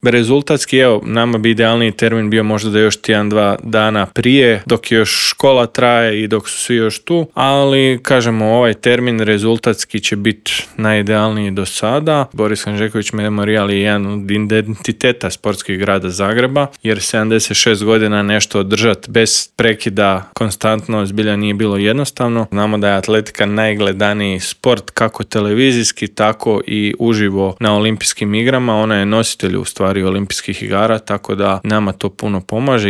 Rezultatski, evo, nama bi idealniji termin bio možda da još 1-2 dana prije, dok još škola traje i dok su svi još tu, ali kažemo, ovaj termin rezultatski će biti najidealniji do sada. Boris Hanžeković Memorijal je jedan od identiteta sportskih grada Zagreba, jer 76 godina nešto održati bez prekida konstantno zbilja nije bilo jednostavno. Znamo da je atletika najgledaniji sport, kako televizijski, tako i uživo na olimpijskim igrama. Ona je nositelj u stvari olimpijskih igara, tako da nama to puno pomaže.